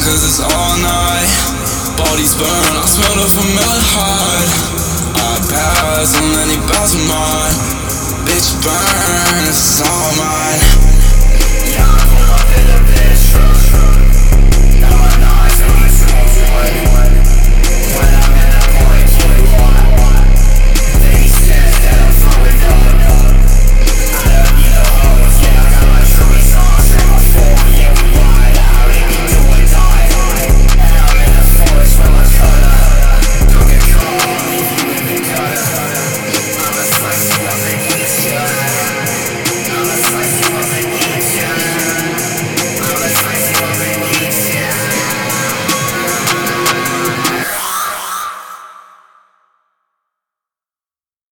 cause it's all night. Bodies burn, I smell the formaldehyde. I pass and then he bounce mine. Bitch burn, it's all mine.